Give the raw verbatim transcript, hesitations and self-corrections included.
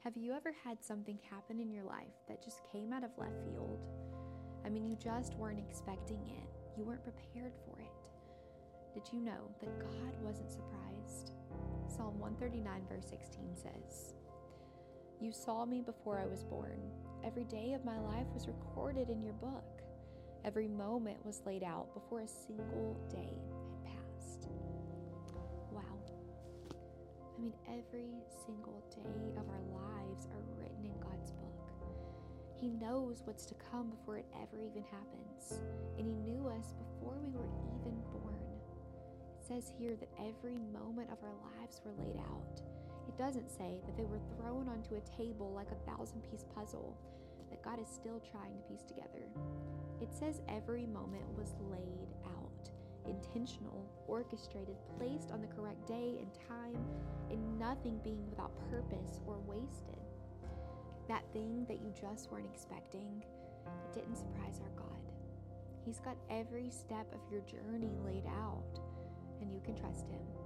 Have you ever had something happen in your life that just came out of left field? I mean, you just weren't expecting it. You weren't prepared for it. Did you know that God wasn't surprised? Psalm one thirty-nine verse sixteen says, "You saw me before I was born. Every day of my life was recorded in your book. Every moment was laid out before a single day had passed." Wow. I mean, every single day of our lives are written in God's book. He knows what's to come before it ever even happens. And He knew us before we were even born. It says here that every moment of our lives were laid out. It doesn't say that they were thrown onto a table like a thousand-piece puzzle that God is still trying to piece together. It says every moment was laid out, intentional, orchestrated, placed on the correct day and time, and nothing being without purpose or wasted. That thing that you just weren't expecting, it didn't surprise our God. He's got every step of your journey laid out, and you can trust Him.